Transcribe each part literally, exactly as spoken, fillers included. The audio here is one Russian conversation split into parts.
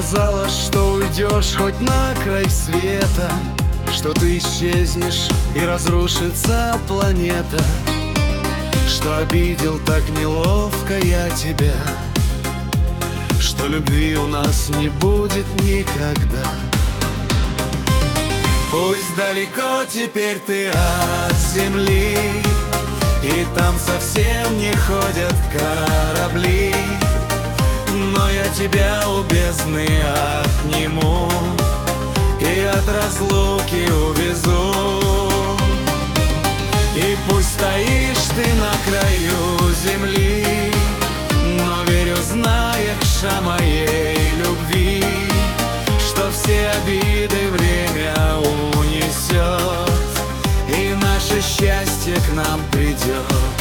сказала, что уйдешь хоть на край света, что ты исчезнешь и разрушится планета, что обидел так неловко я тебя, что любви у нас не будет никогда. Пусть далеко теперь ты от земли, и там совсем не ходят корабли, но я тебя у бездны отниму и от разлуки увезу. И пусть стоишь ты на краю земли, но верю, знаешь о моей любви, что все обиды время унесет, и наше счастье к нам придет.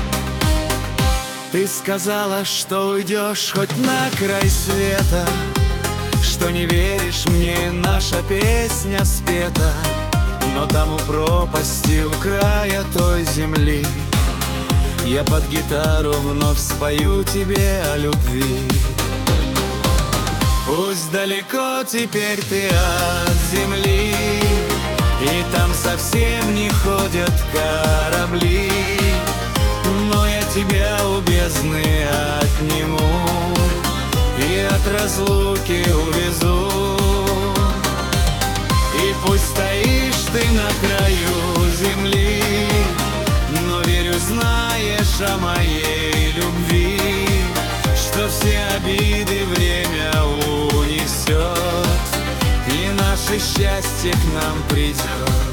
Ты сказала, что уйдешь хоть на край света, что не веришь мне, наша песня спета, но там у пропасти, у края той земли, я под гитару вновь спою тебе о любви. Пусть далеко теперь ты от земли, и там совсем не ходят корабли, но я тебя у бездны отниму и от разлуки увезу. И пусть стоишь ты на краю земли, но верю, знаешь о моей любви, что все обиды время унесет, и наше счастье к нам придет.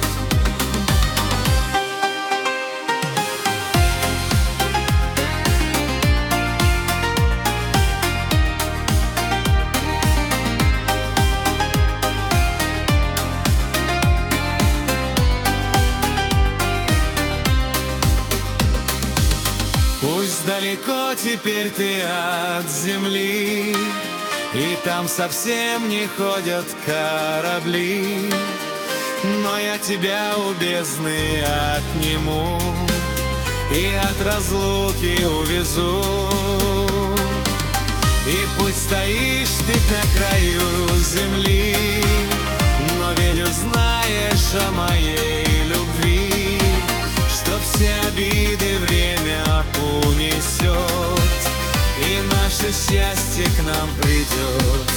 Пусть далеко теперь ты от земли, и там совсем не ходят корабли, но я тебя у бездны отниму и от разлуки увезу. И пусть стоишь ты на краю земли, но верю, знаешь о моей любви, что все обиды время унесет, и наше счастье к нам придет.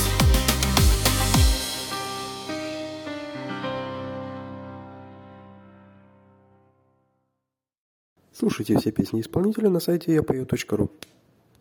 Слушайте все песни исполнителя на сайте я пою точка ру.